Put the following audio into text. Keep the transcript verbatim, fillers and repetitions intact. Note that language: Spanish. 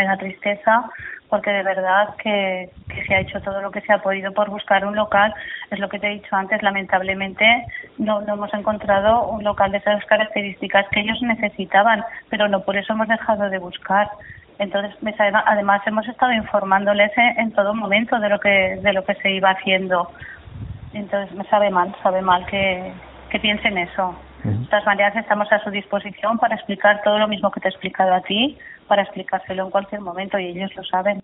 me da tristeza, porque de verdad que, que se ha hecho todo lo que se ha podido por buscar un local. Es lo que te he dicho antes, lamentablemente no, no hemos encontrado un local de esas características que ellos necesitaban, pero no por eso hemos dejado de buscar. Entonces, me sabe, además hemos estado informándoles en, en todo momento de lo que de lo que se iba haciendo. Entonces, me sabe mal, sabe mal que, que piensen eso. Uh-huh. De todas maneras, estamos a su disposición para explicar todo lo mismo que te he explicado a ti, para explicárselo en cualquier momento, y ellos lo saben.